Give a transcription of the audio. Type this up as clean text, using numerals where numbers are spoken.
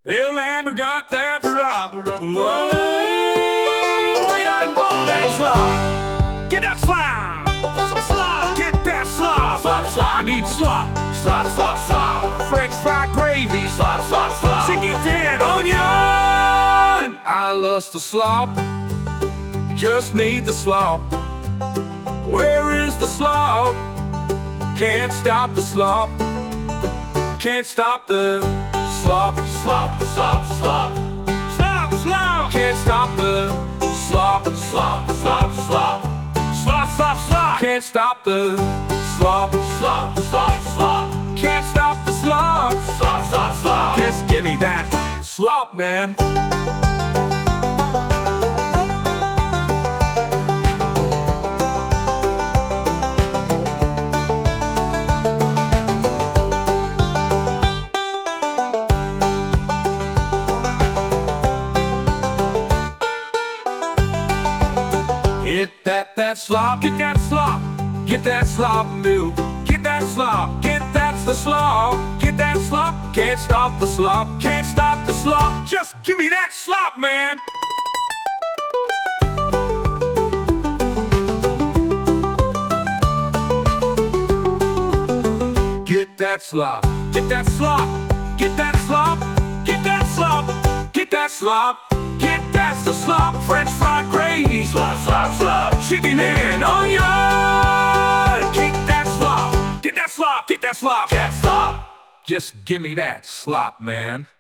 Little man got that slop. Whoa, we done bought that slop. Get that slop. Slop. Get that slop. Slop, slop. I need slop. Slop, slop, slop. French fried gravy. Slop, slop, slop. Chicken and onion. I lust the slop. Just need the slop. Where is the slop? Can't stop the slop. Can't stop the slop, slop, slop, slop. Slop, slop. Can't stop the slop, slop, slop, slop. Slop, slop, slop. Can't stop the slop, slop, slop, slop. Can't stop the slop, slop, slop, slop. Just give me that slop, man. Get that slop, get that slop, get that slop milk, get that slop, get that's the slop, get that slop, can't stop the slop, can't stop the slop, just give me that slop, man. Get that slop, get that slop, get that slop, get that slop, get that slop. That's the slop, French fried gravy. Slop, slop, slop. Chicken and onion. Get that slop. Get that slop. Get that slop. That slop. Just give me that slop, man.